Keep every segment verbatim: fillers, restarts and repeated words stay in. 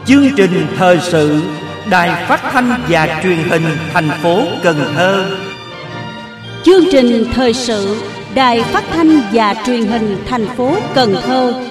Chương trình thời sự Đài Phát thanh và Truyền hình thành phố Cần Thơ. Chương trình thời sự Đài Phát thanh và Truyền hình thành phố Cần Thơ.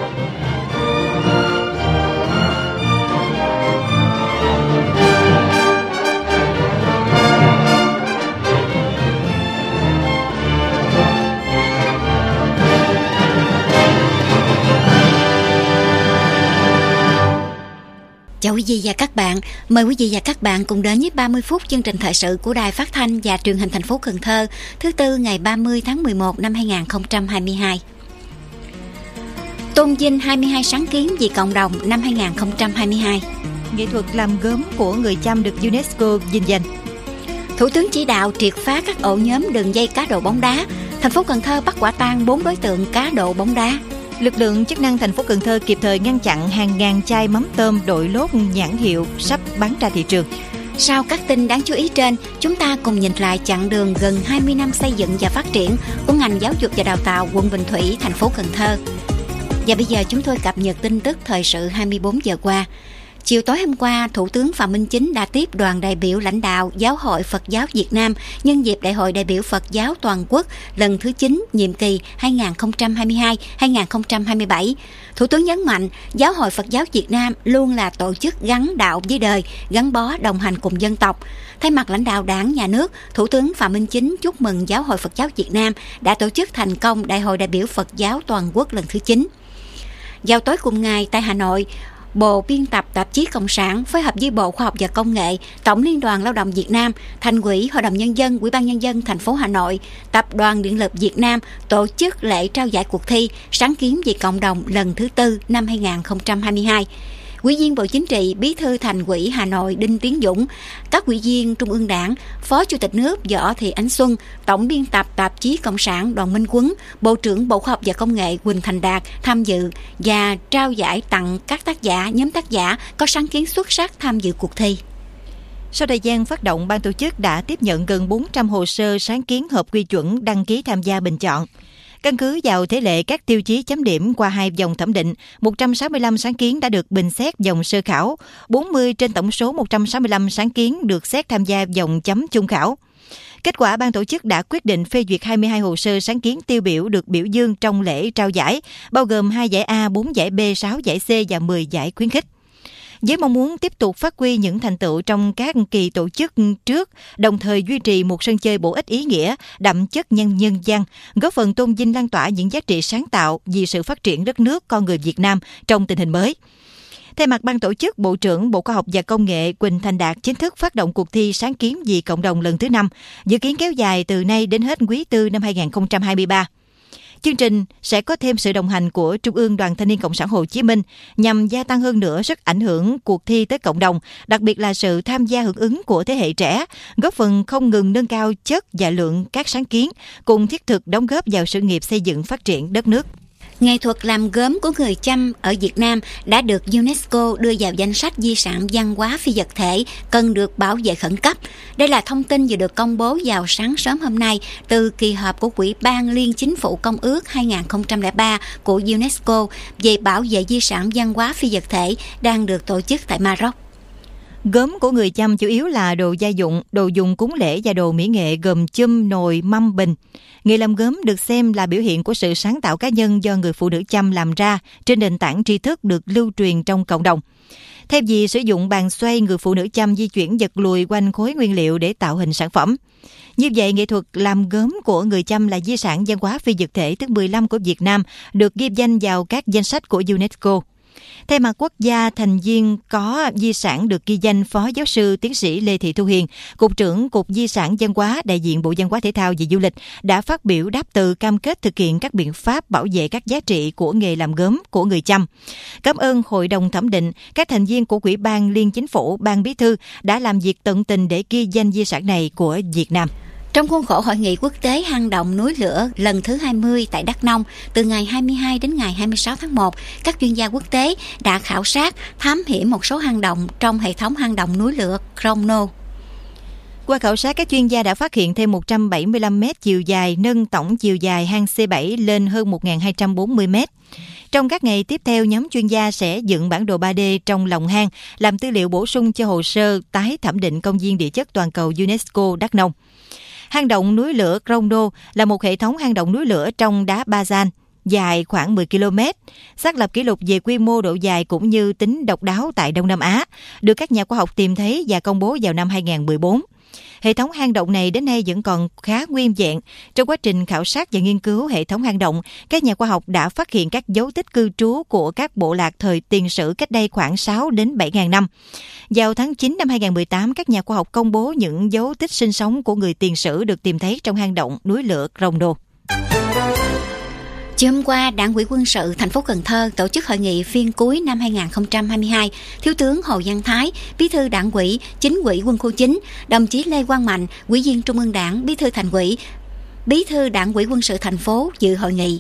Chào quý vị và các bạn, mời quý vị và các bạn cùng đến với ba mươi phút chương trình thời sự của Đài Phát thanh và Truyền hình thành phố Cần Thơ, thứ Tư ngày ba mươi tháng mười một năm hai nghìn không trăm hai mươi hai. Tôn vinh hai mươi hai sáng kiến vì cộng đồng năm hai nghìn không trăm hai mươi hai. Nghệ thuật làm gốm của người Chăm được UNESCO vinh danh. Thủ tướng chỉ đạo triệt phá các ổ nhóm đường dây cá độ bóng đá. Thành phố Cần Thơ bắt quả tang bốn đối tượng cá độ bóng đá. Lực lượng chức năng thành phố Cần Thơ kịp thời ngăn chặn hàng ngàn chai mắm tôm đội lốt nhãn hiệu sắp bán ra thị trường. Sau các tin đáng chú ý trên, chúng ta cùng nhìn lại chặng đường gần hai mươi năm xây dựng và phát triển của ngành giáo dục và đào tạo quận Bình Thủy, thành phố Cần Thơ. Và bây giờ chúng tôi cập nhật tin tức thời sự hai mươi bốn giờ qua. Chiều tối hôm qua, Thủ tướng Phạm Minh Chính đã tiếp đoàn đại biểu lãnh đạo Giáo hội Phật giáo Việt Nam nhân dịp Đại hội đại biểu Phật giáo toàn quốc lần thứ chín, nhiệm kỳ hai nghìn không trăm hai mươi hai đến hai nghìn không trăm hai mươi bảy. Thủ tướng nhấn mạnh, Giáo hội Phật giáo Việt Nam luôn là tổ chức gắn đạo với đời, gắn bó đồng hành cùng dân tộc. Thay mặt lãnh đạo Đảng, Nhà nước, Thủ tướng Phạm Minh Chính chúc mừng Giáo hội Phật giáo Việt Nam đã tổ chức thành công Đại hội đại biểu Phật giáo toàn quốc lần thứ chín. Vào tối cùng ngày tại Hà Nội, Bộ Biên tập Tạp chí Cộng sản phối hợp với Bộ Khoa học và Công nghệ, Tổng Liên đoàn Lao động Việt Nam, Thành ủy, Hội đồng Nhân dân, Ủy ban Nhân dân thành phố Hà Nội, Tập đoàn Điện lực Việt Nam tổ chức lễ trao giải cuộc thi Sáng kiến vì cộng đồng lần thứ tư năm hai nghìn không trăm hai mươi hai. Ủy viên Bộ Chính trị, Bí thư Thành ủy Hà Nội Đinh Tiến Dũng, các ủy viên Trung ương Đảng, Phó Chủ tịch nước Võ Thị Ánh Xuân, Tổng biên tập Tạp chí Cộng sản Đoàn Minh Quấn, Bộ trưởng Bộ Khoa học và Công nghệ Huỳnh Thành Đạt tham dự và trao giải tặng các tác giả, nhóm tác giả có sáng kiến xuất sắc tham dự cuộc thi. Sau thời gian phát động, ban tổ chức đã tiếp nhận gần bốn trăm hồ sơ sáng kiến hợp quy chuẩn đăng ký tham gia bình chọn. Căn cứ vào thế lệ các tiêu chí chấm điểm qua hai vòng thẩm định, một trăm sáu mươi lăm sáng kiến đã được bình xét vòng sơ khảo, bốn mươi trên tổng số một trăm sáu mươi lăm sáng kiến được xét tham gia vòng chấm chung khảo. Kết quả, ban tổ chức đã quyết định phê duyệt hai mươi hai hồ sơ sáng kiến tiêu biểu được biểu dương trong lễ trao giải, bao gồm hai giải A, bốn giải B, sáu giải C và mười giải khuyến khích. Với mong muốn tiếp tục phát huy những thành tựu trong các kỳ tổ chức trước, đồng thời duy trì một sân chơi bổ ích ý nghĩa, đậm chất nhân nhân văn, góp phần tôn vinh lan tỏa những giá trị sáng tạo vì sự phát triển đất nước con người Việt Nam trong tình hình mới. Thay mặt ban tổ chức, Bộ trưởng Bộ Khoa học và Công nghệ Huỳnh Thành Đạt chính thức phát động cuộc thi Sáng kiến vì cộng đồng lần thứ năm, dự kiến kéo dài từ nay đến hết quý tư năm hai nghìn không trăm hai mươi ba. Chương trình sẽ có thêm sự đồng hành của Trung ương Đoàn Thanh niên Cộng sản Hồ Chí Minh nhằm gia tăng hơn nữa sức ảnh hưởng cuộc thi tới cộng đồng, đặc biệt là sự tham gia hưởng ứng của thế hệ trẻ, góp phần không ngừng nâng cao chất và lượng các sáng kiến, cùng thiết thực đóng góp vào sự nghiệp xây dựng phát triển đất nước. Nghệ thuật làm gốm của người Chăm ở Việt Nam đã được UNESCO đưa vào danh sách di sản văn hóa phi vật thể cần được bảo vệ khẩn cấp. Đây là thông tin vừa được công bố vào sáng sớm hôm nay từ kỳ họp của Ủy ban Liên Chính phủ Công ước hai nghìn không trăm lẻ ba của UNESCO về bảo vệ di sản văn hóa phi vật thể đang được tổ chức tại Maroc. Gốm của người Chăm chủ yếu là đồ gia dụng, đồ dùng cúng lễ và đồ mỹ nghệ gồm chum, nồi, mâm, bình. Nghề làm gốm được xem là biểu hiện của sự sáng tạo cá nhân do người phụ nữ Chăm làm ra trên nền tảng tri thức được lưu truyền trong cộng đồng. Thay vì sử dụng bàn xoay, người phụ nữ Chăm di chuyển vật lùi quanh khối nguyên liệu để tạo hình sản phẩm. Như vậy, nghệ thuật làm gốm của người Chăm là di sản văn hóa phi vật thể thứ mười lăm của Việt Nam, được ghi danh vào các danh sách của UNESCO. Thay mặt quốc gia thành viên có di sản được ghi danh, Phó giáo sư tiến sĩ Lê Thị Thu Hiền, Cục trưởng Cục Di sản Văn hóa, đại diện Bộ Văn hóa Thể thao và Du lịch đã phát biểu đáp từ cam kết thực hiện các biện pháp bảo vệ các giá trị của nghề làm gốm của người Chăm. Cảm ơn Hội đồng thẩm định, các thành viên của Ủy ban Liên Chính phủ, Ban Bí thư đã làm việc tận tình để ghi danh di sản này của Việt Nam. Trong khuôn khổ Hội nghị quốc tế hang động núi lửa lần thứ hai mươi tại Đắk Nông, từ ngày hai mươi hai đến ngày hai mươi sáu tháng một, các chuyên gia quốc tế đã khảo sát, thám hiểm một số hang động trong hệ thống hang động núi lửa Crono. Qua khảo sát, các chuyên gia đã phát hiện thêm một trăm bảy mươi lăm mét chiều dài, nâng tổng chiều dài hang C bảy lên hơn một nghìn hai trăm bốn mươi mét. Trong các ngày tiếp theo, nhóm chuyên gia sẽ dựng bản đồ ba D trong lòng hang, làm tư liệu bổ sung cho hồ sơ tái thẩm định công viên địa chất toàn cầu UNESCO Đắk Nông. Hang động núi lửa Krông Nô là một hệ thống hang động núi lửa trong đá Bazan, dài khoảng mười ki lô mét, xác lập kỷ lục về quy mô, độ dài cũng như tính độc đáo tại Đông Nam Á, được các nhà khoa học tìm thấy và công bố vào năm hai nghìn không trăm mười bốn. Hệ thống hang động này đến nay vẫn còn khá nguyên vẹn. Trong quá trình khảo sát và nghiên cứu hệ thống hang động, các nhà khoa học đã phát hiện các dấu tích cư trú của các bộ lạc thời tiền sử cách đây khoảng sáu đến bảy nghìn năm. Vào tháng chín năm hai nghìn không trăm mười tám, các nhà khoa học công bố những dấu tích sinh sống của người tiền sử được tìm thấy trong hang động núi lửa Krông Nô. Chiều hôm qua, Đảng ủy quân sự thành phố Cần Thơ tổ chức hội nghị phiên cuối năm hai nghìn không trăm hai mươi hai. Thiếu tướng Hồ Văn Thái, Bí thư Đảng ủy, Chính ủy Quân khu chín, đồng chí Lê Quang Mạnh, Ủy viên Trung ương Đảng, Bí thư Thành ủy, Bí thư Đảng ủy quân sự thành phố dự hội nghị.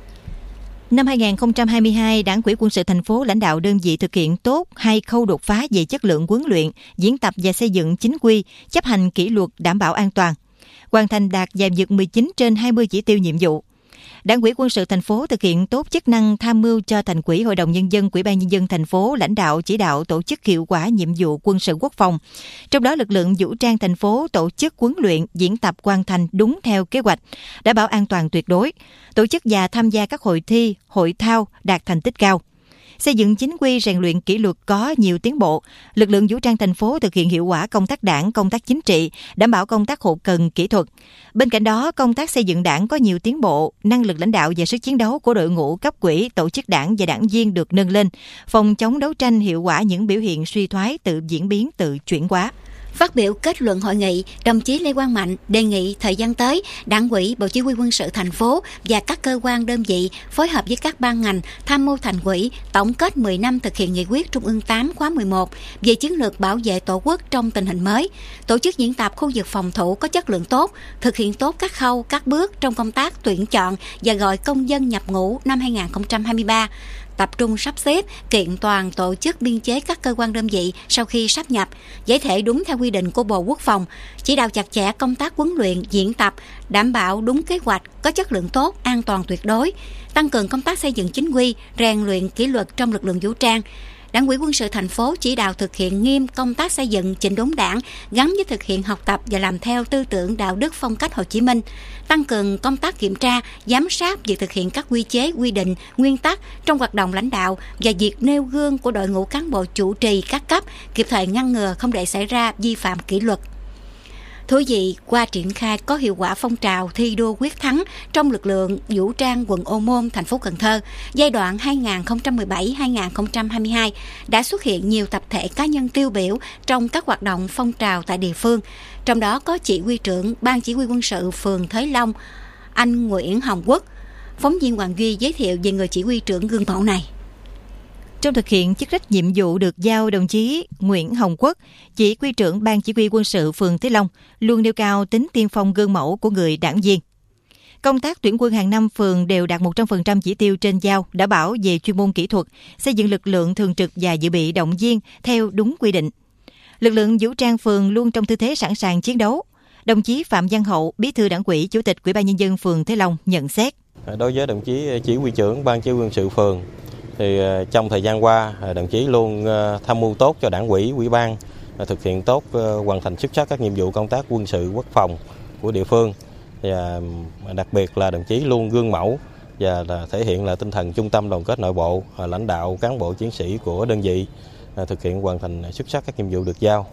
Năm hai nghìn không trăm hai mươi hai, Đảng ủy quân sự thành phố lãnh đạo đơn vị thực hiện tốt hai khâu đột phá về chất lượng huấn luyện, diễn tập và xây dựng chính quy, chấp hành kỷ luật đảm bảo an toàn, hoàn thành đạt và vượt mười chín trên hai mươi chỉ tiêu nhiệm vụ. Đảng ủy quân sự thành phố thực hiện tốt chức năng tham mưu cho Thành ủy, Hội đồng Nhân dân, Ủy ban Nhân dân thành phố lãnh đạo chỉ đạo tổ chức hiệu quả nhiệm vụ quân sự quốc phòng. Trong đó, lực lượng vũ trang thành phố tổ chức huấn luyện, diễn tập hoàn thành đúng theo kế hoạch, đảm bảo an toàn tuyệt đối, tổ chức và tham gia các hội thi, hội thao đạt thành tích cao. Xây dựng chính quy, rèn luyện kỷ luật có nhiều tiến bộ. Lực lượng vũ trang thành phố thực hiện hiệu quả công tác đảng, công tác chính trị, đảm bảo công tác hậu cần kỹ thuật. Bên cạnh đó, công tác xây dựng đảng có nhiều tiến bộ, năng lực lãnh đạo và sức chiến đấu của đội ngũ cấp ủy, tổ chức đảng và đảng viên được nâng lên, phòng chống đấu tranh hiệu quả những biểu hiện suy thoái, tự diễn biến, tự chuyển hóa. Phát biểu kết luận hội nghị, đồng chí Lê Quang Mạnh đề nghị thời gian tới, Đảng ủy, Bộ Chỉ huy quân sự thành phố và các cơ quan đơn vị phối hợp với các ban ngành tham mưu Thành ủy tổng kết mười năm thực hiện nghị quyết Trung ương tám khóa mười một về chiến lược bảo vệ Tổ quốc trong tình hình mới, tổ chức diễn tập khu vực phòng thủ có chất lượng tốt, thực hiện tốt các khâu, các bước trong công tác tuyển chọn và gọi công dân nhập ngũ năm hai nghìn không trăm hai mươi ba. Tập trung sắp xếp, kiện toàn tổ chức biên chế các cơ quan đơn vị sau khi sáp nhập, giải thể đúng theo quy định của Bộ Quốc phòng, chỉ đạo chặt chẽ công tác huấn luyện, diễn tập, đảm bảo đúng kế hoạch, có chất lượng tốt, an toàn tuyệt đối, tăng cường công tác xây dựng chính quy, rèn luyện kỷ luật trong lực lượng vũ trang. Đảng ủy quân sự thành phố chỉ đạo thực hiện nghiêm công tác xây dựng chỉnh đốn đảng gắn với thực hiện học tập và làm theo tư tưởng đạo đức phong cách Hồ Chí Minh, tăng cường công tác kiểm tra, giám sát việc thực hiện các quy chế, quy định, nguyên tắc trong hoạt động lãnh đạo và việc nêu gương của đội ngũ cán bộ chủ trì các cấp, kịp thời ngăn ngừa không để xảy ra vi phạm kỷ luật. Thưa vị, qua triển khai có hiệu quả phong trào thi đua quyết thắng trong lực lượng vũ trang quận Ô Môn, thành phố Cần Thơ, giai đoạn hai nghìn không trăm mười bảy đến hai nghìn không trăm hai mươi hai, đã xuất hiện nhiều tập thể cá nhân tiêu biểu trong các hoạt động phong trào tại địa phương. Trong đó có chỉ huy trưởng Ban Chỉ huy quân sự phường Thới Long, anh Nguyễn Hồng Quốc. Phóng viên Hoàng Duy giới thiệu về người chỉ huy trưởng gương mẫu này. Trong thực hiện chức trách nhiệm vụ được giao, đồng chí Nguyễn Hồng Quốc, chỉ huy trưởng Ban Chỉ huy quân sự phường Thới Long, luôn nêu cao tính tiên phong gương mẫu của người đảng viên. Công tác tuyển quân hàng năm phường đều đạt một trăm phần trăm chỉ tiêu trên giao, đảm bảo về chuyên môn kỹ thuật, xây dựng lực lượng thường trực và dự bị động viên theo đúng quy định. Lực lượng vũ trang phường luôn trong tư thế sẵn sàng chiến đấu. Đồng chí Phạm Văn Hậu, Bí thư Đảng ủy, Chủ tịch Ủy ban Nhân dân phường Thới Long nhận xét. Đối với đồng chí chỉ huy trưởng Ban Chỉ huy quân sự phường, thì trong thời gian qua, đồng chí luôn tham mưu tốt cho Đảng ủy, Ủy ban thực hiện tốt, hoàn thành xuất sắc các nhiệm vụ công tác quân sự quốc phòng của địa phương. Và đặc biệt là đồng chí luôn gương mẫu và là thể hiện là tinh thần trung tâm đoàn kết nội bộ, lãnh đạo cán bộ chiến sĩ của đơn vị thực hiện hoàn thành xuất sắc các nhiệm vụ được giao.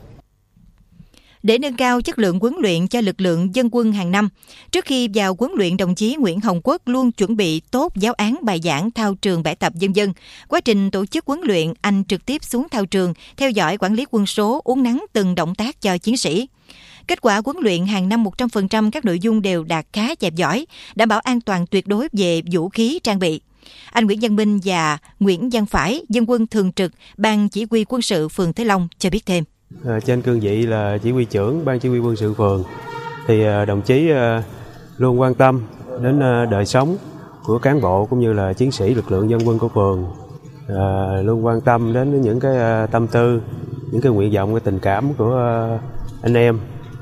Để nâng cao chất lượng huấn luyện cho lực lượng dân quân hàng năm, trước khi vào huấn luyện, đồng chí Nguyễn Hồng Quốc luôn chuẩn bị tốt giáo án, bài giảng, thao trường, bài tập vân vân. Quá trình tổ chức huấn luyện, anh trực tiếp xuống thao trường, theo dõi, quản lý quân số, uốn nắn từng động tác cho chiến sĩ. Kết quả huấn luyện hàng năm một trăm phần trăm các nội dung đều đạt khá và giỏi, đảm bảo an toàn tuyệt đối về vũ khí, trang bị. Anh Nguyễn Văn Minh và Nguyễn Văn Phải, dân quân thường trực Ban Chỉ huy quân sự phường Thới Long cho biết thêm. À, trên cương vị là chỉ huy trưởng Ban Chỉ huy quân sự phường, thì à, đồng chí à, luôn quan tâm đến à, đời sống của cán bộ cũng như là chiến sĩ lực lượng dân quân của phường, à, luôn quan tâm đến những cái à, tâm tư, những cái nguyện vọng, cái tình cảm của à, anh em,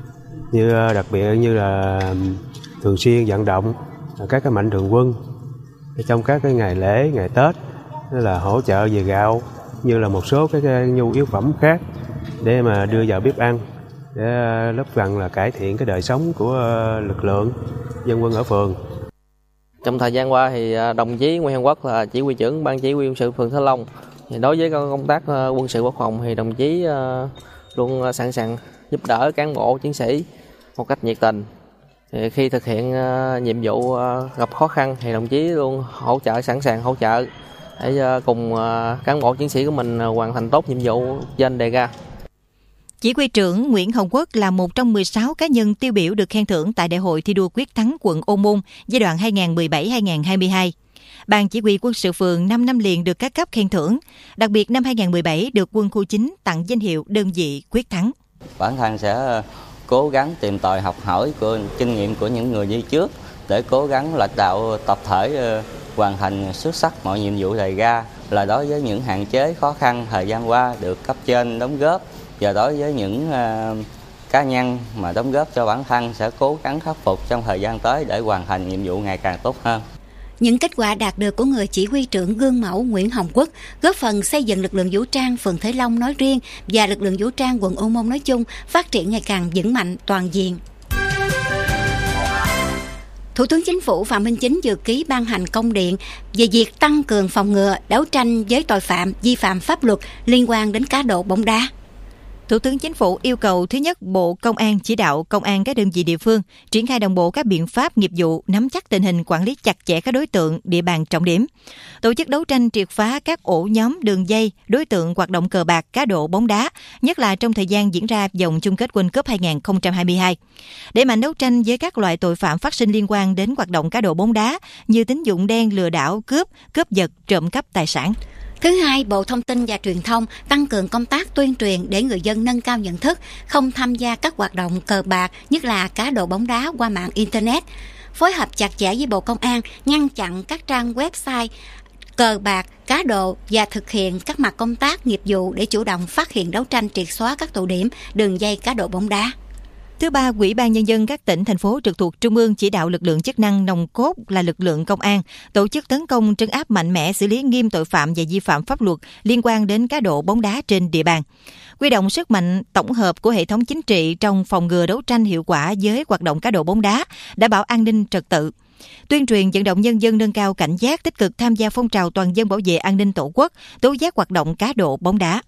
như đặc biệt như là thường xuyên vận động các cái mạnh thường quân trong các cái ngày lễ, ngày Tết, đó là hỗ trợ về gạo, như là một số các cái nhu yếu phẩm khác để mà đưa vào bếp ăn, để góp phần là cải thiện cái đời sống của lực lượng dân quân ở phường. Trong thời gian qua thì đồng chí Nguyễn Hồng Quốc là chỉ huy trưởng ban chỉ huy quân sự phường Thới Long. Thì đối với công tác quân sự quốc phòng thì đồng chí luôn sẵn sàng giúp đỡ cán bộ chiến sĩ một cách nhiệt tình. Thì khi thực hiện nhiệm vụ gặp khó khăn thì đồng chí luôn hỗ trợ, sẵn sàng hỗ trợ để cùng cán bộ chiến sĩ của mình hoàn thành tốt nhiệm vụ trên đề ra. Chỉ huy trưởng Nguyễn Hồng Quốc là một trong mười sáu cá nhân tiêu biểu được khen thưởng tại Đại hội thi đua quyết thắng quận Ô Môn giai đoạn hai nghìn không trăm mười bảy đến hai nghìn không trăm hai mươi hai. Ban chỉ huy quân sự phường năm năm liền được các cấp khen thưởng, đặc biệt năm hai nghìn không trăm mười bảy được quân khu chín tặng danh hiệu đơn vị quyết thắng. Bản thân sẽ cố gắng tìm tòi học hỏi của kinh nghiệm của những người đi trước để cố gắng lãnh đạo tập thể hoàn thành xuất sắc mọi nhiệm vụ đề ra, là đối với những hạn chế khó khăn thời gian qua được cấp trên đóng góp, và đối với những uh, cá nhân mà đóng góp cho bản thân sẽ cố gắng khắc phục trong thời gian tới để hoàn thành nhiệm vụ ngày càng tốt hơn. Những kết quả đạt được của người chỉ huy trưởng gương mẫu Nguyễn Hồng Quốc góp phần xây dựng lực lượng vũ trang phường Thới Long nói riêng và lực lượng vũ trang quận Ô Môn nói chung phát triển ngày càng vững mạnh toàn diện. Thủ tướng Chính phủ Phạm Minh Chính vừa ký ban hành công điện về việc tăng cường phòng ngừa, đấu tranh với tội phạm, vi phạm pháp luật liên quan đến cá độ bóng đá. Thủ tướng Chính phủ yêu cầu thứ nhất, Bộ Công an chỉ đạo công an các đơn vị địa phương triển khai đồng bộ các biện pháp nghiệp vụ, nắm chắc tình hình, quản lý chặt chẽ các đối tượng, địa bàn trọng điểm, tổ chức đấu tranh triệt phá các ổ nhóm, đường dây, đối tượng hoạt động cờ bạc, cá độ bóng đá, nhất là trong thời gian diễn ra vòng chung kết World Cup hai nghìn không trăm hai mươi hai. Đẩy mạnh đấu tranh với các loại tội phạm phát sinh liên quan đến hoạt động cá độ bóng đá như tín dụng đen, lừa đảo, cướp, cướp giật, trộm cắp tài sản. Thứ hai, Bộ Thông tin và Truyền thông tăng cường công tác tuyên truyền để người dân nâng cao nhận thức, không tham gia các hoạt động cờ bạc, nhất là cá độ bóng đá qua mạng Internet. Phối hợp chặt chẽ với Bộ Công an, ngăn chặn các trang website cờ bạc, cá độ và thực hiện các mặt công tác nghiệp vụ để chủ động phát hiện, đấu tranh, triệt xóa các tụ điểm, đường dây cá độ bóng đá. Thứ ba, Ủy ban Nhân dân các tỉnh, thành phố trực thuộc Trung ương chỉ đạo lực lượng chức năng nòng cốt là lực lượng công an tổ chức tấn công, trấn áp mạnh mẽ, xử lý nghiêm tội phạm và vi phạm pháp luật liên quan đến cá độ bóng đá trên địa bàn. Huy động sức mạnh tổng hợp của hệ thống chính trị trong phòng ngừa, đấu tranh hiệu quả với hoạt động cá độ bóng đá, đảm bảo an ninh trật tự. Tuyên truyền vận động nhân dân nâng cao cảnh giác, tích cực tham gia phong trào toàn dân bảo vệ an ninh Tổ quốc, tố giác hoạt động cá độ bóng đá.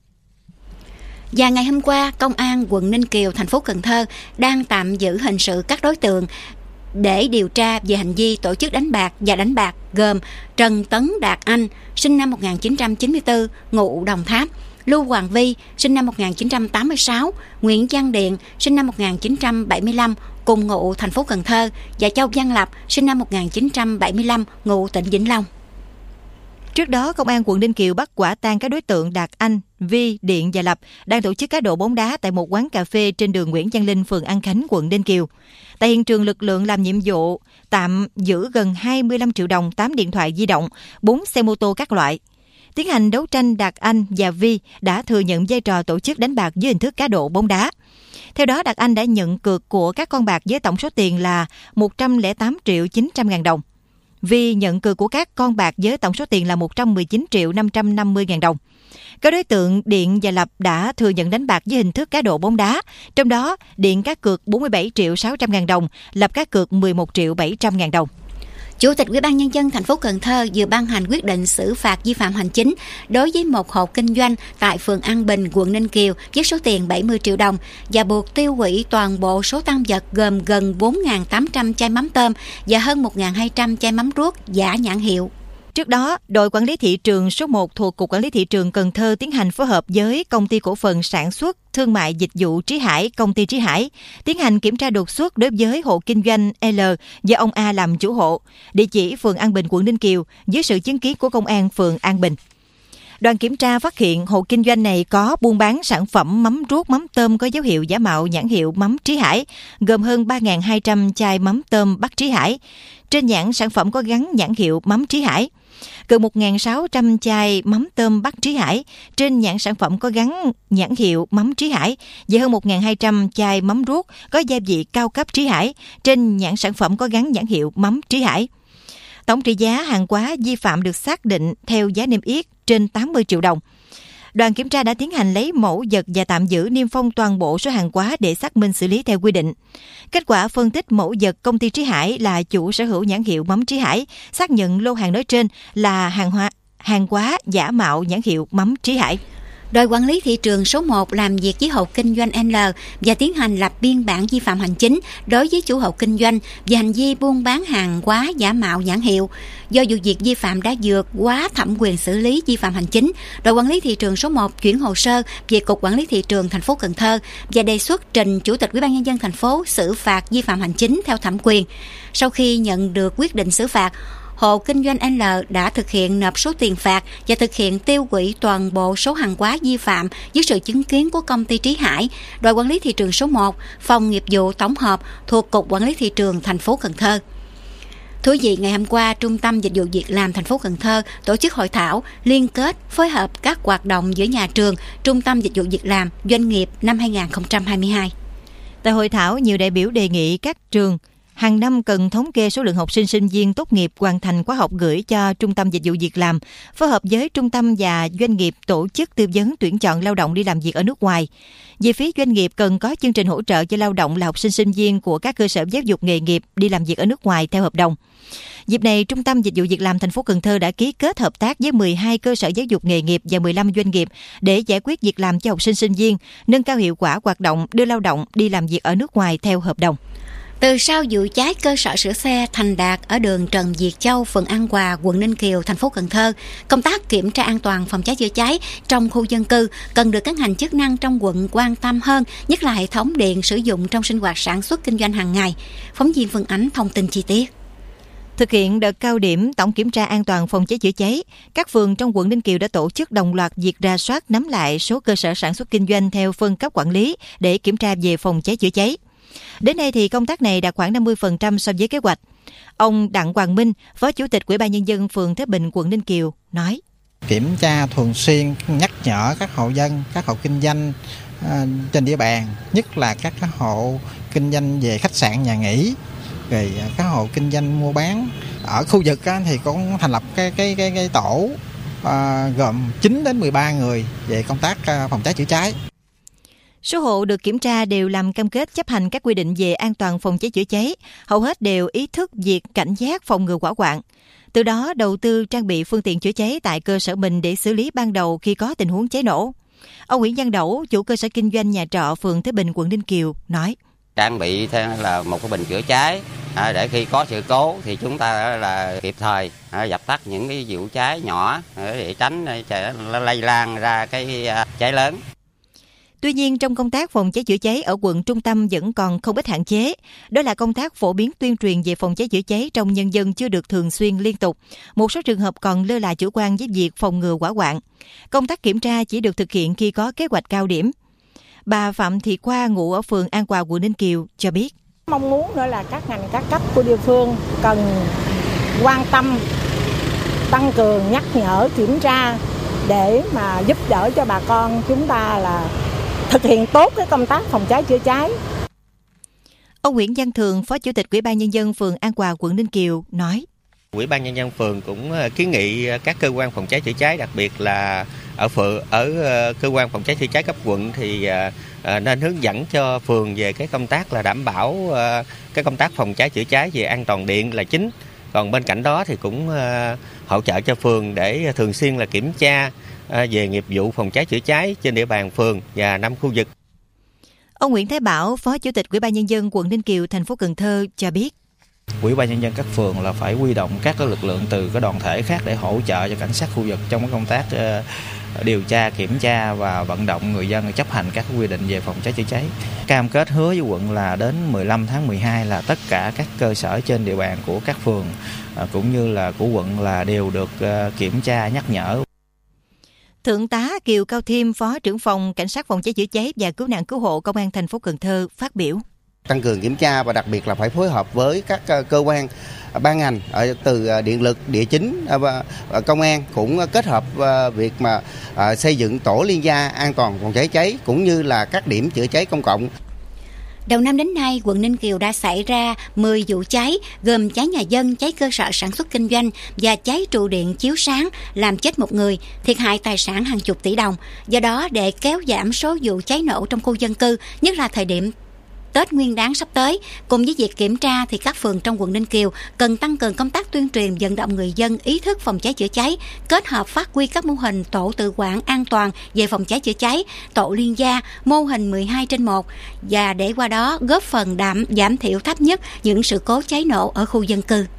Và ngày hôm qua, Công an quận Ninh Kiều, thành phố Cần Thơ đang tạm giữ hình sự các đối tượng để điều tra về hành vi tổ chức đánh bạc và đánh bạc gồm Trần Tấn Đạt Anh, sinh năm một nghìn chín trăm chín mươi tư, ngụ Đồng Tháp, Lưu Hoàng Vi, sinh năm một nghìn chín trăm tám mươi sáu, Nguyễn Văn Điện, sinh năm một nghìn chín trăm bảy mươi lăm, cùng ngụ thành phố Cần Thơ, và Châu Văn Lập, sinh năm một nghìn chín trăm bảy mươi lăm, ngụ tỉnh Vĩnh Long. Trước đó, Công an quận Ninh Kiều bắt quả tang các đối tượng Đạt Anh, Vi, Điện và Lập đang tổ chức cá độ bóng đá tại một quán cà phê trên đường Nguyễn Văn Linh, phường An Khánh, quận Ninh Kiều. Tại hiện trường, lực lượng làm nhiệm vụ tạm giữ gần hai mươi lăm triệu đồng, tám điện thoại di động, bốn xe mô tô các loại. Tiến hành đấu tranh, Đạt Anh và Vi đã thừa nhận vai trò tổ chức đánh bạc dưới hình thức cá độ bóng đá. Theo đó, Đạt Anh đã nhận cược của các con bạc với tổng số tiền là một trăm lẻ tám triệu chín trăm ngàn đồng. Vi nhận cược của các con bạc với tổng số tiền là một trăm mười chín triệu năm trăm năm mươi ngàn đồng. Các đối tượng Điện và Lập đã thừa nhận đánh bạc với hình thức cá độ bóng đá, trong đó Điện cá cược bốn mươi bảy triệu sáu trăm ngàn đồng, Lập cá cược mười một triệu bảy trăm ngàn đồng. Chủ tịch Ủy ban Nhân dân thành phố Cần Thơ vừa ban hành quyết định xử phạt vi phạm hành chính đối với một hộ kinh doanh tại phường An Bình, quận Ninh Kiều với số tiền bảy mươi triệu đồng và buộc tiêu hủy toàn bộ số tang vật gồm gần bốn nghìn tám trăm chai mắm tôm và hơn một nghìn hai trăm chai mắm ruốc giả nhãn hiệu. Trước đó, đội quản lý thị trường số một thuộc Cục Quản lý Thị trường Cần Thơ tiến hành phối hợp với Công ty Cổ phần Sản xuất Thương mại Dịch vụ Trí Hải, Công ty Trí Hải, tiến hành kiểm tra đột xuất đối với hộ kinh doanh L do ông A làm chủ hộ, địa chỉ phường An Bình, quận Ninh Kiều, dưới sự chứng kiến của Công an phường An Bình. Đoàn kiểm tra phát hiện hộ kinh doanh này có buôn bán sản phẩm mắm ruốc, mắm tôm có dấu hiệu giả mạo nhãn hiệu mắm Trí Hải, gồm hơn ba nghìn hai trăm chai mắm tôm Bắc Trí Hải. Trên nhãn sản phẩm có gắn nhãn hiệu mắm Trí Hải. Gần một nghìn sáu trăm chai mắm tôm Bắc Trí Hải. Trên nhãn sản phẩm có gắn nhãn hiệu mắm Trí Hải. Và hơn một nghìn hai trăm chai mắm ruốc có gia vị cao cấp Trí Hải. Trên nhãn sản phẩm có gắn nhãn hiệu mắm Trí Hải. Tổng trị giá hàng hóa vi phạm được xác định theo giá niêm yết trên tám mươi triệu đồng. Đoàn kiểm tra đã tiến hành lấy mẫu vật và tạm giữ niêm phong toàn bộ số hàng hóa để xác minh xử lý theo quy định. Kết quả phân tích mẫu vật, công ty Trí Hải là chủ sở hữu nhãn hiệu mắm Trí Hải, xác nhận lô hàng nói trên là hàng hóa hàng hóa giả mạo nhãn hiệu mắm Trí Hải. Đội quản lý thị trường số một làm việc với hộ kinh doanh L và tiến hành lập biên bản vi phạm hành chính đối với chủ hộ kinh doanh về hành vi buôn bán hàng hóa giả mạo nhãn hiệu. Do vụ việc vi phạm đã vượt quá thẩm quyền xử lý vi phạm hành chính, đội quản lý thị trường số một chuyển hồ sơ về Cục Quản lý thị trường thành phố Cần Thơ và đề xuất trình Chủ tịch Ủy ban nhân dân thành phố xử phạt vi phạm hành chính theo thẩm quyền. Sau khi nhận được quyết định xử phạt, hộ kinh doanh L đã thực hiện nộp số tiền phạt và thực hiện tiêu hủy toàn bộ số hàng hóa vi phạm dưới sự chứng kiến của công ty Trí Hải, đội quản lý thị trường số một, phòng nghiệp vụ tổng hợp thuộc Cục Quản lý thị trường thành phố Cần Thơ. Thưa quý vị, ngày hôm qua, Trung tâm Dịch vụ Việc làm thành phố Cần Thơ tổ chức hội thảo liên kết phối hợp các hoạt động giữa nhà trường, Trung tâm Dịch vụ Việc làm, doanh nghiệp năm hai nghìn không trăm hai mươi hai. Tại hội thảo, nhiều đại biểu đề nghị các trường hàng năm cần thống kê số lượng học sinh sinh viên tốt nghiệp hoàn thành khóa học gửi cho Trung tâm Dịch vụ Việc làm, phối hợp với trung tâm và doanh nghiệp tổ chức tư vấn tuyển chọn lao động đi làm việc ở nước ngoài. Về phía doanh nghiệp cần có chương trình hỗ trợ cho lao động là học sinh sinh viên của các cơ sở giáo dục nghề nghiệp đi làm việc ở nước ngoài theo hợp đồng. Dịp này, Trung tâm Dịch vụ Việc làm thành phố Cần Thơ đã ký kết hợp tác với mười hai cơ sở giáo dục nghề nghiệp và mười lăm doanh nghiệp để giải quyết việc làm cho học sinh sinh viên, nâng cao hiệu quả hoạt động đưa lao động đi làm việc ở nước ngoài theo hợp đồng. Từ sau vụ cháy cơ sở sửa xe Thành Đạt ở đường Trần Việt Châu, phường An Hòa, quận Ninh Kiều, thành phố Cần Thơ, công tác kiểm tra an toàn phòng cháy chữa cháy trong khu dân cư cần được các ngành chức năng trong quận quan tâm hơn, nhất là hệ thống điện sử dụng trong sinh hoạt sản xuất kinh doanh hàng ngày. Phóng viên Phương Ánh thông tin chi tiết. Thực hiện đợt cao điểm tổng kiểm tra an toàn phòng cháy chữa cháy, các phường trong quận Ninh Kiều đã tổ chức đồng loạt việc rà soát nắm lại số cơ sở sản xuất kinh doanh theo phân cấp quản lý để kiểm tra về phòng cháy chữa cháy. Đến nay thì công tác này đạt khoảng năm mươi phần trăm so với kế hoạch. Ông Đặng Hoàng Minh, Phó Chủ tịch Ủy ban nhân dân phường Thế Bình, quận Ninh Kiều nói: Kiểm tra thường xuyên, nhắc nhở các hộ dân, các hộ kinh doanh uh, trên địa bàn, nhất là các hộ kinh doanh về khách sạn, nhà nghỉ, rồi các hộ kinh doanh mua bán ở khu vực á, thì cũng thành lập cái cái cái, cái tổ uh, gồm chín đến mười ba người về công tác uh, phòng cháy chữa cháy. Số hộ được kiểm tra đều làm cam kết chấp hành các quy định về an toàn phòng cháy chữa cháy, hầu hết đều ý thức việc cảnh giác phòng ngừa hỏa hoạn. Từ đó đầu tư trang bị phương tiện chữa cháy tại cơ sở mình để xử lý ban đầu khi có tình huống cháy nổ. Ông Nguyễn Văn Đẩu, chủ cơ sở kinh doanh nhà trọ phường Thế Bình, quận Ninh Kiều nói: Trang bị theo là một cái bình chữa cháy để khi có sự cố thì chúng ta là kịp thời dập tắt những cái vụ cháy nhỏ để tránh lây lan ra cái cháy lớn. Tuy nhiên, trong công tác phòng cháy chữa cháy ở quận trung tâm vẫn còn không ít hạn chế. Đó là công tác phổ biến tuyên truyền về phòng cháy chữa cháy trong nhân dân chưa được thường xuyên liên tục. Một số trường hợp còn lơ là chủ quan với việc phòng ngừa hỏa hoạn. Công tác kiểm tra chỉ được thực hiện khi có kế hoạch cao điểm. Bà Phạm Thị Khoa, ngụ ở phường An Hòa, quận Ninh Kiều cho biết: Mong muốn nữa là các ngành các cấp của địa phương cần quan tâm, tăng cường nhắc nhở, kiểm tra để mà giúp đỡ cho bà con chúng ta là thực hiện tốt cái công tác phòng cháy chữa cháy. Ông Nguyễn Văn Thường, Phó Chủ tịch Ủy ban nhân dân phường An Hòa, quận Ninh Kiều nói: Ủy ban nhân dân phường cũng kiến nghị các cơ quan phòng cháy chữa cháy, đặc biệt là ở phường ở cơ quan phòng cháy chữa cháy cấp quận thì nên hướng dẫn cho phường về cái công tác là đảm bảo cái công tác phòng cháy chữa cháy về an toàn điện là chính. Còn bên cạnh đó thì cũng hỗ trợ cho phường để thường xuyên là kiểm tra về nghiệp vụ phòng cháy chữa cháy trên địa bàn phường và năm khu vực. Ông Nguyễn Thái Bảo, Phó Chủ tịch Ủy ban nhân dân quận Ninh Kiều, thành phố Cần Thơ cho biết: Ủy ban nhân dân các phường là phải huy động các lực lượng từ các đoàn thể khác để hỗ trợ cho cảnh sát khu vực trong công tác điều tra, kiểm tra và vận động người dân chấp hành các quy định về phòng cháy chữa cháy. Cam kết hứa với quận là đến mười lăm tháng mười hai là tất cả các cơ sở trên địa bàn của các phường cũng như là của quận là đều được kiểm tra, nhắc nhở. Thượng tá Kiều Cao Thiêm, Phó trưởng phòng Cảnh sát phòng cháy chữa cháy và cứu nạn cứu hộ Công an thành phố Cần Thơ phát biểu. Tăng cường kiểm tra và đặc biệt là phải phối hợp với các cơ quan ban ngành ở từ điện lực, địa chính và công an cũng kết hợp việc mà xây dựng tổ liên gia an toàn phòng cháy cháy cũng như là các điểm chữa cháy công cộng. Đầu năm đến nay, quận Ninh Kiều đã xảy ra mười vụ cháy, gồm cháy nhà dân, cháy cơ sở sản xuất kinh doanh và cháy trụ điện chiếu sáng, làm chết một người, thiệt hại tài sản hàng chục tỷ đồng. Do đó, để kéo giảm số vụ cháy nổ trong khu dân cư, nhất là thời điểm Tết Nguyên đán sắp tới, cùng với việc kiểm tra thì các phường trong quận Ninh Kiều cần tăng cường công tác tuyên truyền vận động người dân ý thức phòng cháy chữa cháy, kết hợp phát huy các mô hình tổ tự quản an toàn về phòng cháy chữa cháy, tổ liên gia, mô hình mười hai trên một và để qua đó góp phần đảm giảm thiểu thấp nhất những sự cố cháy nổ ở khu dân cư.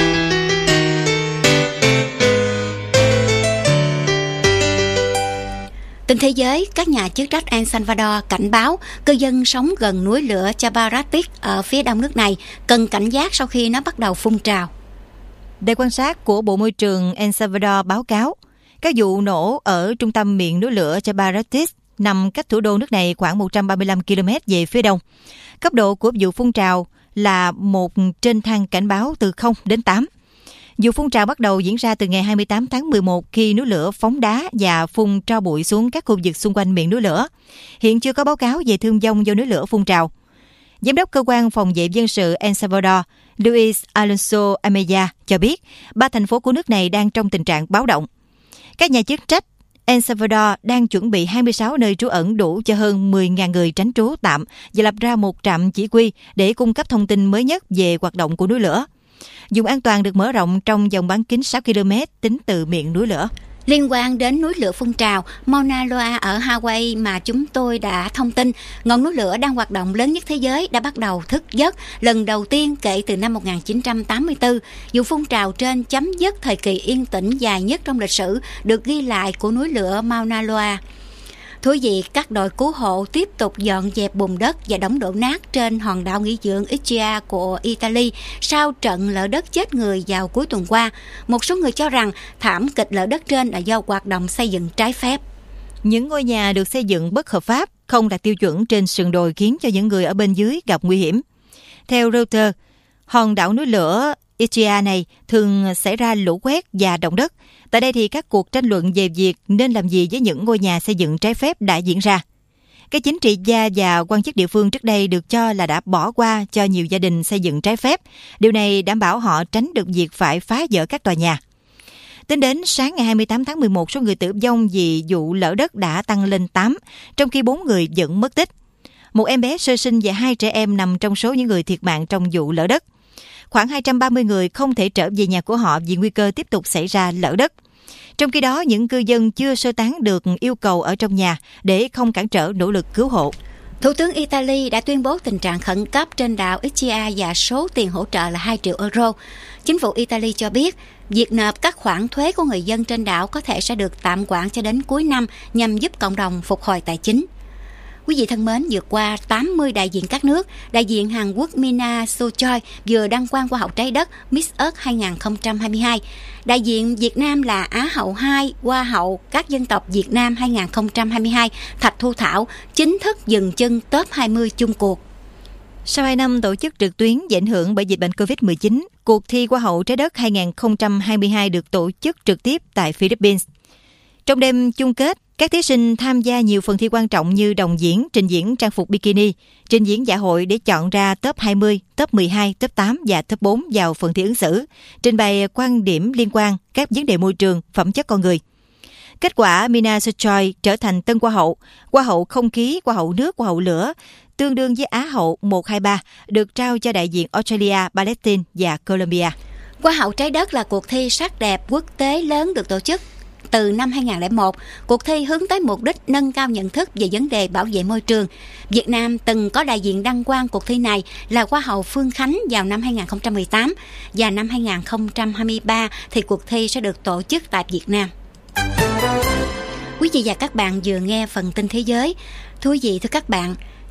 Tin thế giới, các nhà chức trách El Salvador cảnh báo cư dân sống gần núi lửa Chaparatic ở phía đông nước này cần cảnh giác sau khi nó bắt đầu phun trào. Đài quan sát của Bộ Môi trường El Salvador báo cáo, các vụ nổ ở trung tâm miền núi lửa Chaparatic nằm cách thủ đô nước này khoảng một trăm ba mươi lăm ki lô mét về phía đông. Cấp độ của vụ phun trào là một trên thang cảnh báo từ không đến tám. Vụ phun trào bắt đầu diễn ra từ ngày hai mươi tám tháng mười một khi núi lửa phóng đá và phun tro bụi xuống các khu vực xung quanh miệng núi lửa. Hiện chưa có báo cáo về thương vong do núi lửa phun trào. Giám đốc cơ quan phòng vệ dân sự El Salvador, Luis Alonso Ameya cho biết, ba thành phố của nước này đang trong tình trạng báo động. Các nhà chức trách El Salvador đang chuẩn bị hai mươi sáu nơi trú ẩn đủ cho hơn mười nghìn người tránh trú tạm và lập ra một trạm chỉ huy để cung cấp thông tin mới nhất về hoạt động của núi lửa. Vùng an toàn được mở rộng trong vòng bán kính sáu ki lô mét tính từ miệng núi lửa. Liên quan đến núi lửa phun trào Mauna Loa ở Hawaii mà chúng tôi đã thông tin, ngọn núi lửa đang hoạt động lớn nhất thế giới đã bắt đầu thức giấc lần đầu tiên kể từ năm một nghìn chín trăm tám mươi tư. Vụ phun trào trên chấm dứt thời kỳ yên tĩnh dài nhất trong lịch sử được ghi lại của núi lửa Mauna Loa. Thú vị, các đội cứu hộ tiếp tục dọn dẹp bùn đất và đống đổ nát trên hòn đảo nghỉ dưỡng Ischia của Italy sau trận lở đất chết người vào cuối tuần qua. Một số người cho rằng thảm kịch lở đất trên là do hoạt động xây dựng trái phép. Những ngôi nhà được xây dựng bất hợp pháp, không đạt tiêu chuẩn trên sườn đồi khiến cho những người ở bên dưới gặp nguy hiểm. Theo Reuters, hòn đảo núi lửa Ischia này thường xảy ra lũ quét và động đất. Tại đây thì các cuộc tranh luận về việc nên làm gì với những ngôi nhà xây dựng trái phép đã diễn ra. Các chính trị gia và quan chức địa phương trước đây được cho là đã bỏ qua cho nhiều gia đình xây dựng trái phép. Điều này đảm bảo họ tránh được việc phải phá dỡ các tòa nhà. Tính đến sáng ngày hai mươi tám tháng mười một, số người tử vong vì vụ lở đất đã tăng lên tám, trong khi bốn người vẫn mất tích. Một em bé sơ sinh và hai trẻ em nằm trong số những người thiệt mạng trong vụ lở đất. Khoảng hai trăm ba mươi người không thể trở về nhà của họ vì nguy cơ tiếp tục xảy ra lở đất. Trong khi đó, những cư dân chưa sơ tán được yêu cầu ở trong nhà để không cản trở nỗ lực cứu hộ. Thủ tướng Italy đã tuyên bố tình trạng khẩn cấp trên đảo Ischia và số tiền hỗ trợ là hai triệu euro. Chính phủ Italy cho biết, việc nộp các khoản thuế của người dân trên đảo có thể sẽ được tạm hoãn cho đến cuối năm nhằm giúp cộng đồng phục hồi tài chính. Quý vị thân mến, vừa qua tám mươi đại diện các nước, đại diện Hàn Quốc Mina Sochoi vừa đăng quang Hoa hậu trái đất Miss Earth hai không hai hai. Đại diện Việt Nam là Á hậu hai, Hoa hậu các dân tộc Việt Nam hai không hai hai, Thạch Thu Thảo, chính thức dừng chân top hai mươi chung cuộc. Sau hai năm tổ chức trực tuyến do ảnh hưởng bởi dịch bệnh covid mười chín, cuộc thi Hoa hậu trái đất hai không hai hai được tổ chức trực tiếp tại Philippines. Trong đêm chung kết, các thí sinh tham gia nhiều phần thi quan trọng như đồng diễn, trình diễn trang phục bikini, trình diễn dạ hội để chọn ra top hai mươi, top mười hai, top tám và top bốn vào phần thi ứng xử, trình bày quan điểm liên quan các vấn đề môi trường, phẩm chất con người. Kết quả, Mina Sochoi trở thành tân Hoa hậu, Hoa hậu không khí, Hoa hậu nước, Hoa hậu lửa, tương đương với Á hậu một hai ba, được trao cho đại diện Australia, Palestine và Colombia. Hoa hậu trái đất là cuộc thi sắc đẹp quốc tế lớn được tổ chức từ năm hai không không một. Cuộc thi hướng tới mục đích nâng cao nhận thức về vấn đề bảo vệ môi trường. Việt Nam từng có đại diện đăng quang cuộc thi này là Hoa hậu Phương Khánh vào năm hai không một tám, và năm hai không hai ba thì cuộc thi sẽ được tổ chức tại Việt Nam. Quý vị và các bạn vừa nghe phần tin thế giới. Thú vị thưa các bạn,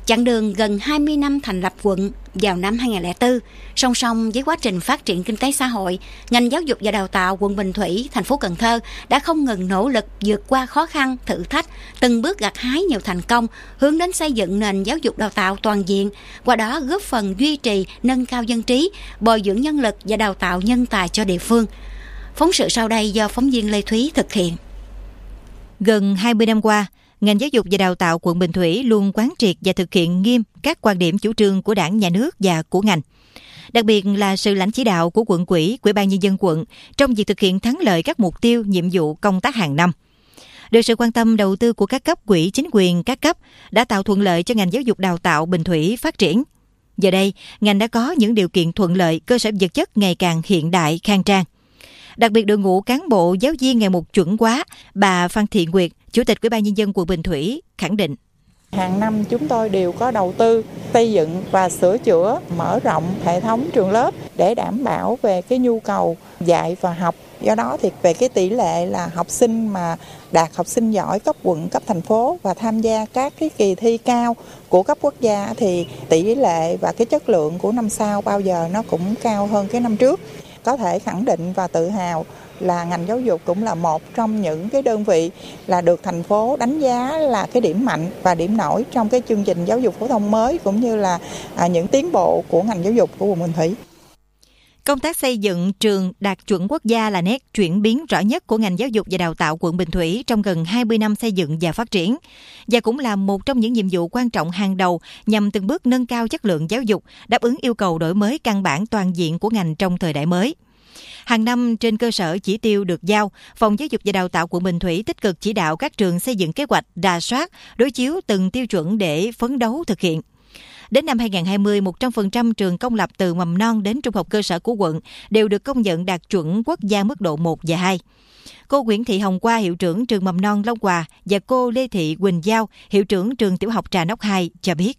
Chặng đường gần hai mươi năm thành lập quận vào năm hai nghìn không trăm lẻ bốn, song song với quá trình phát triển kinh tế xã hội, ngành giáo dục và đào tạo quận Bình Thủy, thành phố Cần Thơ đã không ngừng nỗ lực vượt qua khó khăn, thử thách, từng bước gặt hái nhiều thành công, hướng đến xây dựng nền giáo dục đào tạo toàn diện, qua đó góp phần duy trì, nâng cao dân trí, bồi dưỡng nhân lực và đào tạo nhân tài cho địa phương. Phóng sự sau đây do phóng viên Lê Thúy thực hiện. Gần hai mươi năm qua, ngành giáo dục và đào tạo quận Bình Thủy luôn quán triệt và thực hiện nghiêm các quan điểm chủ trương của Đảng, Nhà nước và của ngành. Đặc biệt là sự lãnh chỉ đạo của quận ủy, Ủy ban nhân dân quận trong việc thực hiện thắng lợi các mục tiêu, nhiệm vụ công tác hàng năm. Được sự quan tâm đầu tư của các cấp ủy, chính quyền các cấp đã tạo thuận lợi cho ngành giáo dục đào tạo Bình Thủy phát triển. Giờ đây, ngành đã có những điều kiện thuận lợi, cơ sở vật chất ngày càng hiện đại, khang trang. Đặc biệt đội ngũ cán bộ giáo viên ngày một chuẩn hóa, bà Phan Thị Nguyệt, Chủ tịch Ủy ban nhân dân quận Bình Thủy khẳng định: hàng năm chúng tôi đều có đầu tư xây dựng và sửa chữa, mở rộng hệ thống trường lớp để đảm bảo về cái nhu cầu dạy và học. Do đó thì về cái tỷ lệ là học sinh mà đạt học sinh giỏi cấp quận, cấp thành phố và tham gia các cái kỳ thi cao của cấp quốc gia thì tỷ lệ và cái chất lượng của năm sau bao giờ nó cũng cao hơn cái năm trước. Có thể khẳng định và tự hào là ngành giáo dục cũng là một trong những cái đơn vị là được thành phố đánh giá là cái điểm mạnh và điểm nổi trong cái chương trình giáo dục phổ thông mới cũng như là à, những tiến bộ của ngành giáo dục của quận Bình Thủy. Công tác xây dựng trường đạt chuẩn quốc gia là nét chuyển biến rõ nhất của ngành giáo dục và đào tạo quận Bình Thủy trong gần hai mươi năm xây dựng và phát triển, và cũng là một trong những nhiệm vụ quan trọng hàng đầu nhằm từng bước nâng cao chất lượng giáo dục, đáp ứng yêu cầu đổi mới căn bản toàn diện của ngành trong thời đại mới. Hàng năm, trên cơ sở chỉ tiêu được giao, Phòng Giáo dục và Đào tạo quận Bình Thủy tích cực chỉ đạo các trường xây dựng kế hoạch, rà soát, đối chiếu từng tiêu chuẩn để phấn đấu thực hiện. Đến năm hai nghìn không trăm hai mươi, một trăm phần trăm trường công lập từ mầm non đến trung học cơ sở của quận đều được công nhận đạt chuẩn quốc gia mức độ một và hai. Cô Nguyễn Thị Hồng Qua, hiệu trưởng trường mầm non Long Hòa và cô Lê Thị Quỳnh Giao, hiệu trưởng trường tiểu học Trà Nóc hai cho biết.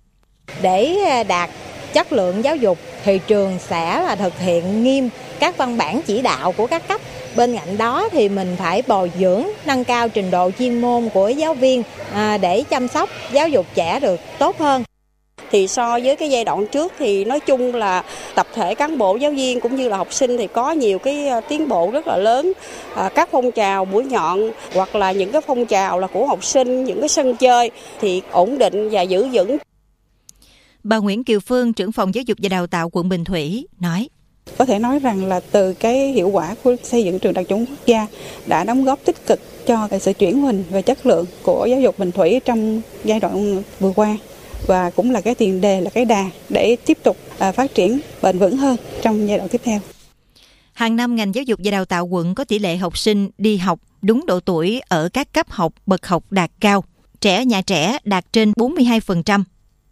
Để đạt chất lượng giáo dục thì trường sẽ là thực hiện nghiêm các văn bản chỉ đạo của các cấp. Bên cạnh đó thì mình phải bồi dưỡng, nâng cao trình độ chuyên môn của giáo viên à, để chăm sóc giáo dục trẻ được tốt hơn. Thì so với cái giai đoạn trước thì nói chung là tập thể cán bộ giáo viên cũng như là học sinh thì có nhiều cái tiến bộ rất là lớn. À, các phong trào mũi nhọn hoặc là những cái phong trào là của học sinh, những cái sân chơi thì ổn định và giữ vững. Bà Nguyễn Kiều Phương, trưởng phòng giáo dục và đào tạo quận Bình Thủy nói: Có thể nói rằng là từ cái hiệu quả của xây dựng trường đạt chuẩn quốc gia đã đóng góp tích cực cho sự chuyển mình về chất lượng của giáo dục Bình Thủy trong giai đoạn vừa qua, và cũng là cái tiền đề, là cái đà để tiếp tục phát triển bền vững hơn trong giai đoạn tiếp theo. Hàng năm, ngành giáo dục và đào tạo quận có tỷ lệ học sinh đi học đúng độ tuổi ở các cấp học, bậc học đạt cao. Trẻ nhà trẻ đạt trên bốn mươi hai phần trăm.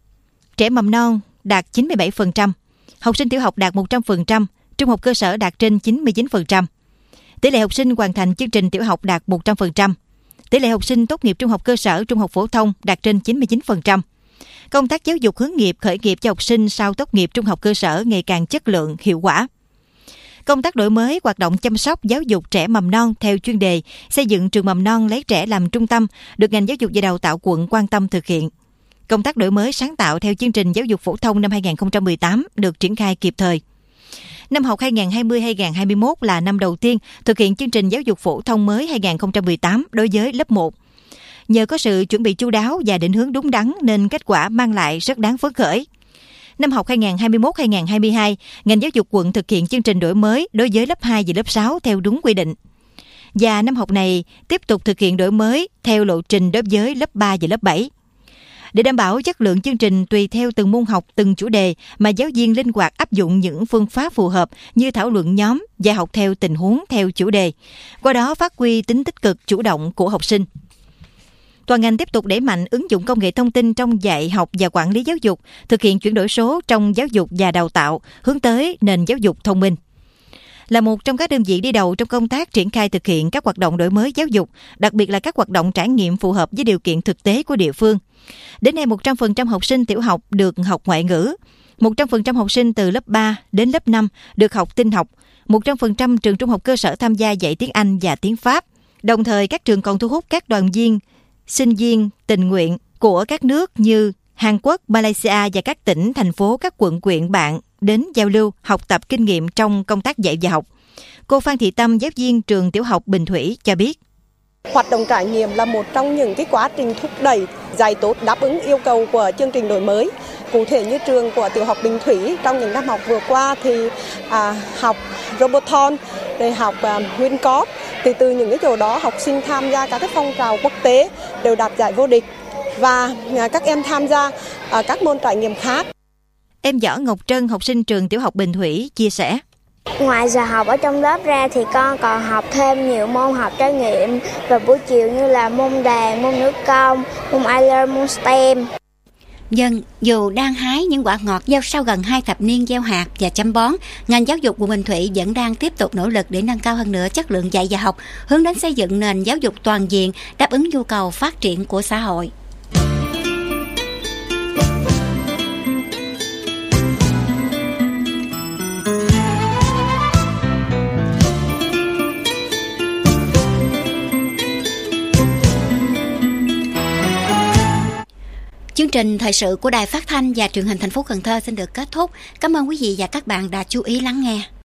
Trẻ mầm non đạt chín mươi bảy phần trăm. Học sinh tiểu học đạt một trăm phần trăm. Trung học cơ sở đạt trên chín mươi chín phần trăm. Tỷ lệ học sinh hoàn thành chương trình tiểu học đạt một trăm phần trăm. Tỷ lệ học sinh tốt nghiệp trung học cơ sở, trung học phổ thông đạt trên chín mươi chín phần trăm. Công tác giáo dục hướng nghiệp, khởi nghiệp cho học sinh sau tốt nghiệp trung học cơ sở ngày càng chất lượng, hiệu quả. Công tác đổi mới hoạt động chăm sóc giáo dục trẻ mầm non theo chuyên đề, xây dựng trường mầm non lấy trẻ làm trung tâm được ngành giáo dục và đào tạo quận quan tâm thực hiện. Công tác đổi mới sáng tạo theo chương trình giáo dục phổ thông năm hai nghìn không trăm mười tám được triển khai kịp thời. Năm học hai nghìn không trăm hai mươi hai nghìn không trăm hai mươi mốt là năm đầu tiên thực hiện chương trình giáo dục phổ thông mới hai nghìn không trăm mười tám đối với lớp một. Nhờ có sự chuẩn bị chu đáo và định hướng đúng đắn nên kết quả mang lại rất đáng phấn khởi. Năm học hai nghìn không trăm hai mươi mốt hai nghìn không trăm hai mươi hai, ngành giáo dục quận thực hiện chương trình đổi mới đối với lớp hai và lớp sáu theo đúng quy định. Và năm học này tiếp tục thực hiện đổi mới theo lộ trình đối với lớp ba và lớp bảy. Để đảm bảo chất lượng chương trình tùy theo từng môn học, từng chủ đề mà giáo viên linh hoạt áp dụng những phương pháp phù hợp như thảo luận nhóm, dạy học theo tình huống theo chủ đề, qua đó phát huy tính tích cực chủ động của học sinh. Toàn ngành tiếp tục đẩy mạnh ứng dụng công nghệ thông tin trong dạy học và quản lý giáo dục, thực hiện chuyển đổi số trong giáo dục và đào tạo, hướng tới nền giáo dục thông minh. Là một trong các đơn vị đi đầu trong công tác triển khai thực hiện các hoạt động đổi mới giáo dục, đặc biệt là các hoạt động trải nghiệm phù hợp với điều kiện thực tế của địa phương. Đến nay, một trăm phần trăm học sinh tiểu học được học ngoại ngữ, một trăm phần trăm học sinh từ lớp ba đến lớp năm được học tin học, một trăm phần trăm trường trung học cơ sở tham gia dạy tiếng Anh và tiếng Pháp. Đồng thời, các trường còn thu hút các đoàn viên, sinh viên tình nguyện của các nước như Hàn Quốc, Malaysia và các tỉnh, thành phố, các quận huyện bạn đến giao lưu, học tập kinh nghiệm trong công tác dạy và học. Cô Phan Thị Tâm, giáo viên trường tiểu học Bình Thủy cho biết. Hoạt động trải nghiệm là một trong những cái quá trình thúc đẩy dạy tốt, đáp ứng yêu cầu của chương trình đổi mới. Cụ thể như trường của tiểu học Bình Thủy trong những năm học vừa qua thì à, học Roboton, để học à, WinCode. Thì từ những cái chỗ đó học sinh tham gia các cái phong trào quốc tế đều đạt giải vô địch và à, các em tham gia à, các môn trải nghiệm khác. Em Võ Ngọc Trân, học sinh trường tiểu học Bình Thủy chia sẻ. Ngoài giờ học ở trong lớp ra thì con còn học thêm nhiều môn học trải nghiệm vào buổi chiều như là môn đàn, môn nữ công, môn I L, môn STEM. Dân, dù đang hái những quả ngọt gieo sau gần hai thập niên gieo hạt và chăm bón, ngành giáo dục quận Bình Thủy vẫn đang tiếp tục nỗ lực để nâng cao hơn nữa chất lượng dạy và học, hướng đến xây dựng nền giáo dục toàn diện, đáp ứng nhu cầu phát triển của xã hội. Chương trình thời sự của Đài Phát thanh và Truyền hình thành phố Cần Thơ xin được kết thúc. Cảm ơn quý vị và các bạn đã chú ý lắng nghe.